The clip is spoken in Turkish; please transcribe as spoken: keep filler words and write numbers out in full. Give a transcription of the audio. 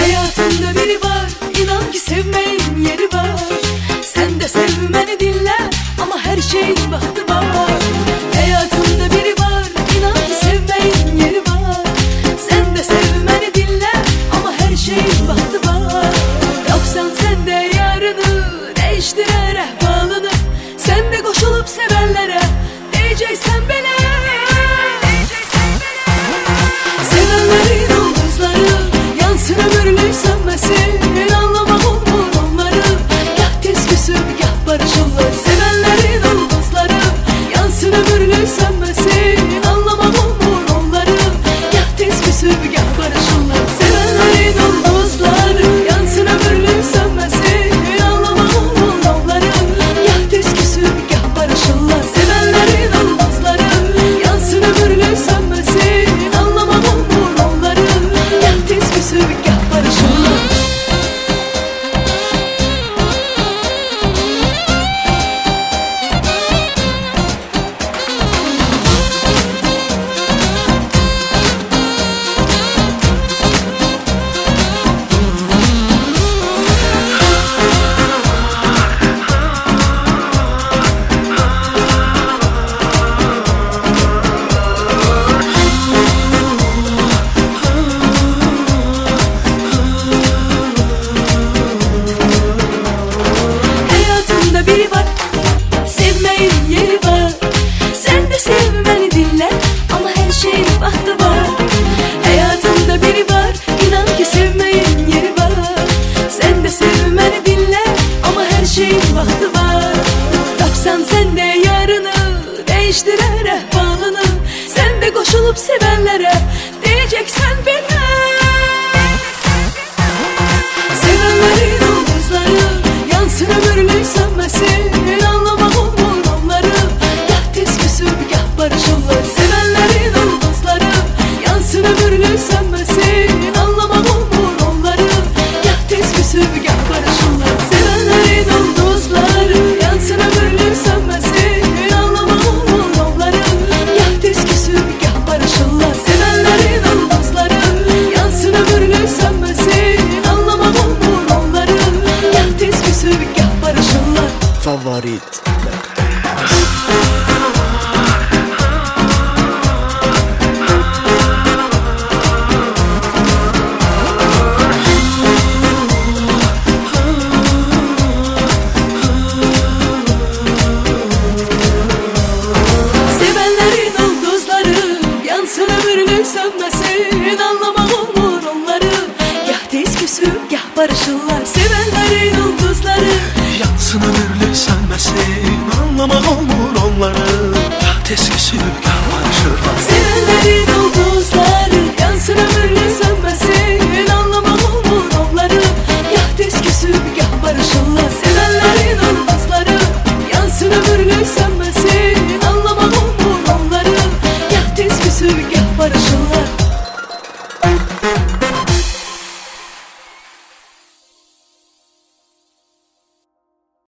Hayatımda biri var, inan ki sevmeyin yeri var. Sen de sevmeni dinle ama her şeyin vakti var. Hayatımda biri var, inan ki sevmeyin yeri var. Sen de sevmeni dinle ama her şeyin vakti var. Yoksan sen de yarını değiştirer ehvalını. Sen de koşulup sevenlere diyeceksen bile. Sevenlerin ulduzları yansın ömürlük sönmesin. Anlamak olur onları, gah tez küsüp gah barışırlar. Sevenlerin ulduzları yansın ömürlük sönmesin. Anlamak olur onları, gah tez küsüp gah barışırlar. Sevenlerin ulduzları yansın ömürlük sönmesin. Anlamak olur onları, gah tez küsüp gah barışırlar. Sevenlerin ulduzları yansın ömürlük sönmesin. Anlamak olur onları, gah tez küsüp gah barışırlar. Hayatımda biri var, sevmeyin yeri var. Sen de sevmeni dinle ama her şeyin vakti var. Hayatımda biri var, inan ki sevmeyin yeri var. Sen de sevmeni dinle ama her şeyin vakti var. Tapsan sen de yarını değiştirer ehvalını. Sen de koşulup sevenlere diyeceksen bile. Sevenlerin ulduzları yansın ömürlük sönmesin. Anlamak olur onları, gah tez küsüp gah barışırlar. Sevenlerin ulduzları yansın ömürlük sönmesin. Anlamak olur onları, gah tez küsüp gah barışırlar. Sevenlerin ulduzları yansın ömürlük sönmesin. Anlamak olur onları, gah tez küsüp gah barışırlar. Sevenlerin ulduzları yansın ömürlük sönmesin. Anlamak olur onları, gah tez küsüp gah barışırlar. Favorit. Sevenlerin ulduzları yansın ömürlük sönmesin. Anlamak olur onları, gah tez küsüp gah barışırlar. Sevenlerin ulduzları Yansın ömürlük sönmesin. Anlamak olur onları, gah tez küsüp gah barışırlar. Sevenlerin ulduzları yansın ömürlük sönmesin. Anlamak olur onları, gah tez küsüp gah barışırlar. Sevenlerin ulduzları yansın ömürlük sönmesin.